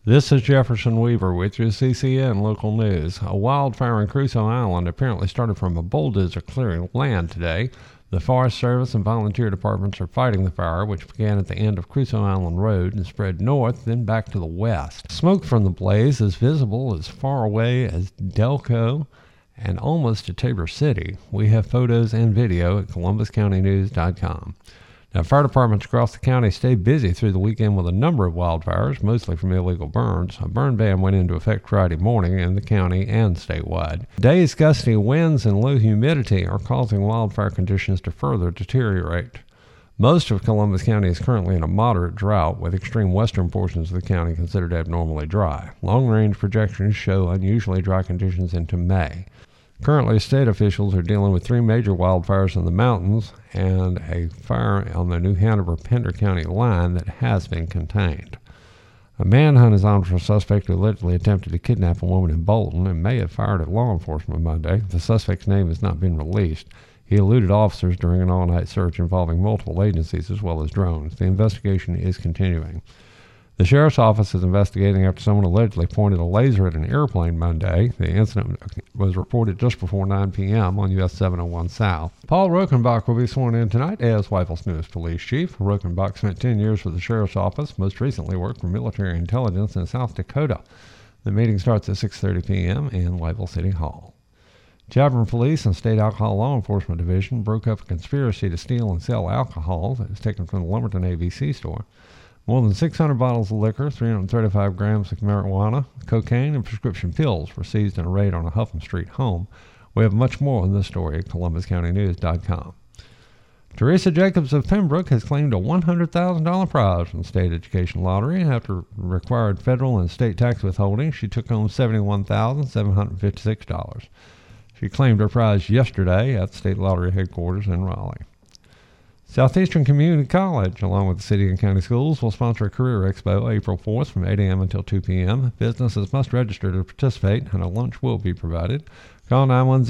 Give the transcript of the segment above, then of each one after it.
This is Jefferson Weaver with your CCN local news. A wildfire in Crusoe Island apparently started from a bulldozer clearing land today. The Forest Service and volunteer departments are fighting the fire, which began at the end of Crusoe Island Road and spread north, then back to the west. Smoke from the blaze is visible as far away as Delco and almost to Tabor City. We have photos and video at columbuscountynews.com. Now, fire departments across the county stayed busy through the weekend with a number of wildfires, mostly from illegal burns. A burn ban went into effect Friday morning in the county and statewide. Today's gusty winds and low humidity are causing wildfire conditions to further deteriorate. Most of Columbus County is currently in a moderate drought, with extreme western portions of the county considered abnormally dry. Long-range projections show unusually dry conditions into May. Currently, state officials are dealing with 3 major wildfires in the mountains and a fire on the New Hanover-Pender County line that has been contained. A manhunt is on for a suspect who allegedly attempted to kidnap a woman in Bolton and may have fired at law enforcement Monday. The suspect's name has not been released. He eluded officers during an all-night search involving multiple agencies as well as drones. The investigation is continuing. The sheriff's office is investigating after someone allegedly pointed a laser at an airplane Monday. The incident was reported just before 9 p.m. on US 701 South. Paul Rokenbach will be sworn in tonight as Weifels newest police chief. Rokenbach spent 10 years with the sheriff's office, most recently worked for military intelligence in South Dakota. The meeting starts at 6:30 p.m. in Weifels City Hall. Chapman Police and State Alcohol Law Enforcement Division broke up a conspiracy to steal and sell alcohol that was taken from the Lumberton ABC store. More than 600 bottles of liquor, 335 grams of marijuana, cocaine, and prescription pills were seized in a raid on a Huffam Street home. We have much more on this story at columbuscountynews.com. Teresa Jacobs of Pembroke has claimed a $100,000 prize from the state education lottery. After required federal and state tax withholding, she took home $71,756. She claimed her prize yesterday at the state lottery headquarters in Raleigh. Southeastern Community College, along with the city and county schools, will sponsor a career expo April 4th from 8 a.m. until 2 p.m. Businesses must register to participate, and a lunch will be provided. Call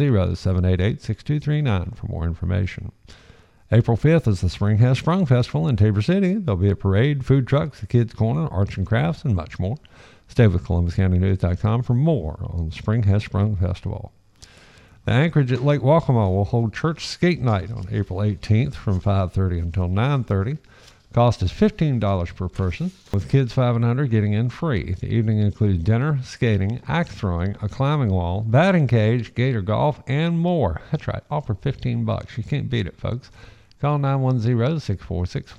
910-788-6239 for more information. April 5th is the Spring Has Sprung Festival in Tabor City. There'll be a parade, food trucks, the Kids Corner, arts and crafts, and much more. Stay with columbuscountynews.com for more on the Spring Has Sprung Festival. The Anchorage at Lake Waccamaw will hold church skate night on April 18th from 5:30 until 9:30. Cost is $15 per person, with kids 5 and under getting in free. The evening includes dinner, skating, axe throwing, a climbing wall, batting cage, gator golf, and more. That's right, all for $15. You can't beat it, folks. Call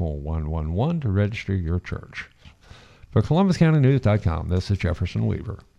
910-646-4111 to register your church. For ColumbusCountyNews.com, this is Jefferson Weaver.